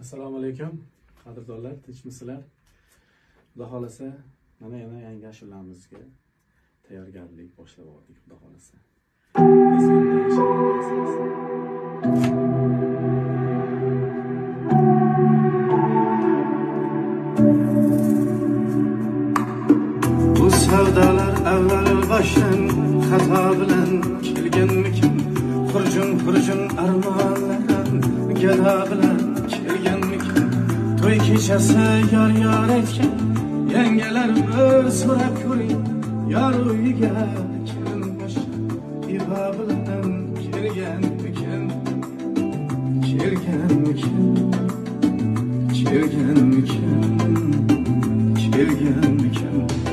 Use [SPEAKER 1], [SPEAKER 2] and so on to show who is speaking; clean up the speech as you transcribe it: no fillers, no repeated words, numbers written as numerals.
[SPEAKER 1] Assalomu alaykum qadrdonlar, tinchmisizlar? Xudo xolasa mana yana yangi ashulamizga tayyorgarlik boshlab oldik. Xudo xolasa bu savdolar avval boshdan xato bilan kelganmikin? Xurjun armonlarim gado bilan kelganmikin? To'y kechasi yor aytgan yangalar bir so'rab ko'ring, yor uyiga kelin boshqa ibo bilan kelganmikin? Kelganmikin?